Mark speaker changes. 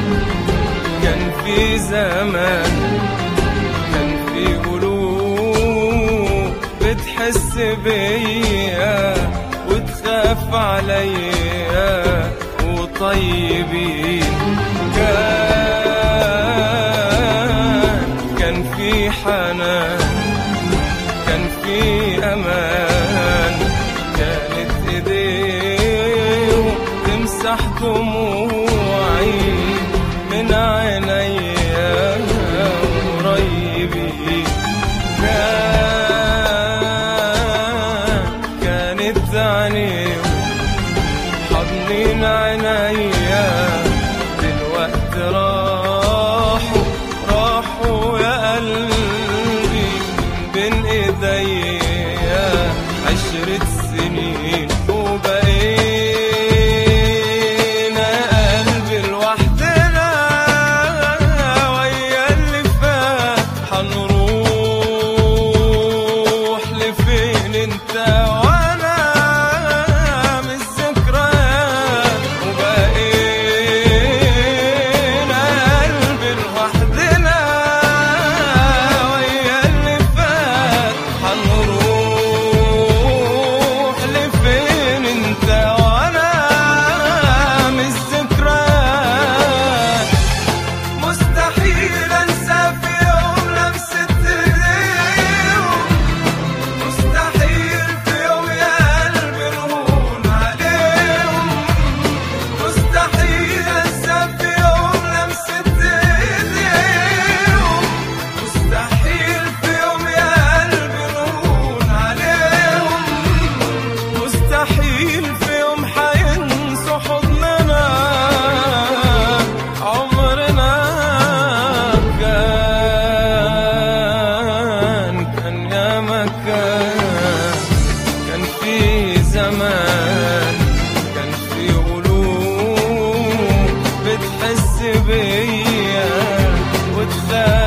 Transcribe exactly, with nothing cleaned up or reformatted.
Speaker 1: كان في زمان كان في قلوب بتحس بيا وتخاف عليا وطيبين. كان كان في حنان كان في أمان، كانت إيديه تمسح دموعي من عينيا قريبين. كان كانت عينيه حضنين عينيا، دلوقتي راحوا راحوا يا قلبي بين ايديا عشرة سنين، وبقينا قلبي لوحدنا ويا اللي فات. حنروح لفين انت وانا من الذكريات، وبقينا قلبي لوحدنا ويا اللي فات. حنروح لفين انت وانا من الذكريات. مستحيل انسى في يوم لمسة ايديهم، مستحيل في يوم يا قلبي نهون عليهم. مستحيل انسى في يوم لمسة ايديهم، مستحيل في يوم يا قلبي نهون عليهم. مستحيل في يوم حينسوا حضننا عمرنا. كان كان يا مكان كان في زمان كان في قلوب بتحس بيا وتخاف